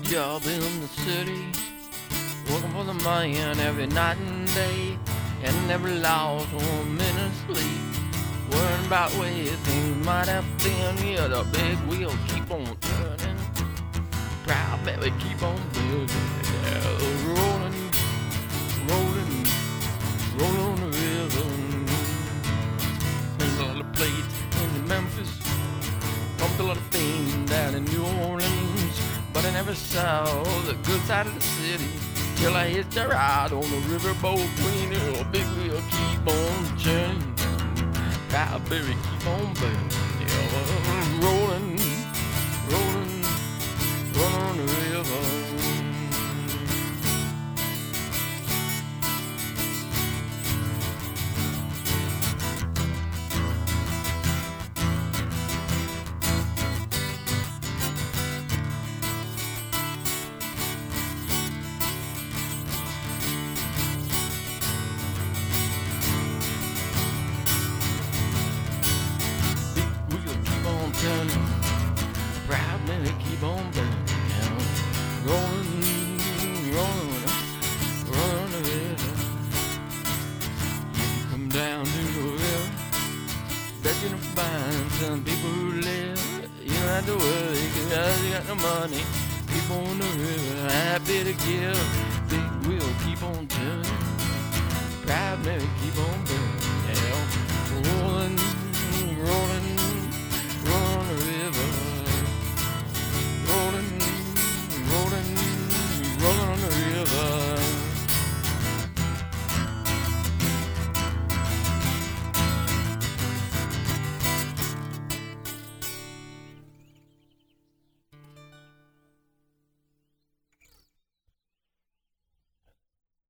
job in the city, working for the man every night and day, and never lost 1 minute sleep, worrying about where things might have been. Yeah, the big wheels keep on turning, proud baby keep on building, yeah, rolling, rolling, rolling on the river. There's a lot of plates in Memphis, pumped a lot of things down in New Orleans, but I never saw the good side of the city till I hitched a ride on the riverboat queen. A big wheel keep on churning, cowberry keep on burning, yeah, rolling, rolling, rolling on the river. Turning, proud man, they keep on burning, yeah. Rolling, rolling, rolling the river. If you come down to the river, bet you're gonna find some people who live. You don't have to worry, cause you got no money. People on the river happy to give.